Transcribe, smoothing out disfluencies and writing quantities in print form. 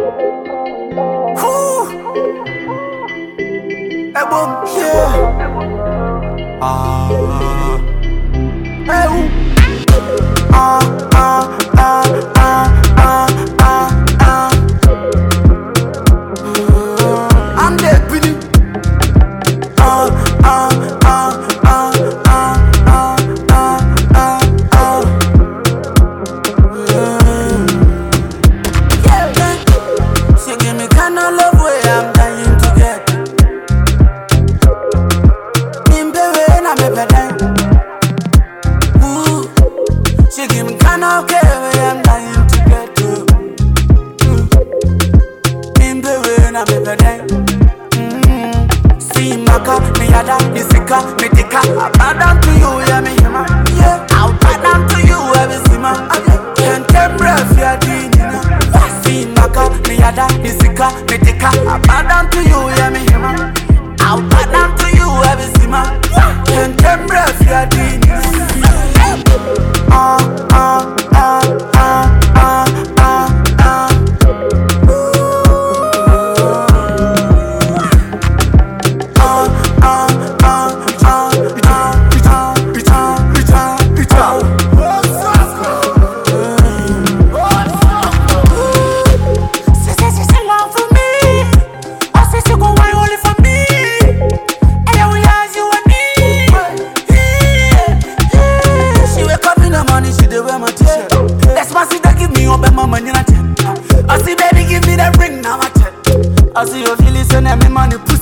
Whew. Hey, boom, yeah. Hey, ooh. I'm dead, Billy. She give me kind of love where I'm dying to get. Ooh, she give me kind of care where I'm dying to get to. In the rain, I'm a see Maka, me yada, me sika, me tika. I bow down to you, yeah, me hima. Yeah, I'll bow down to you, every sima. Can't take breath, yeah, Dina. See Maka, me yada, me sika, me tika. I bow down to you, yeah, me hima. I'll bow down to you, every sima. Can't take breath, yeah, Dina. I see baby give me that ring now I tell. I see your feelings and me money.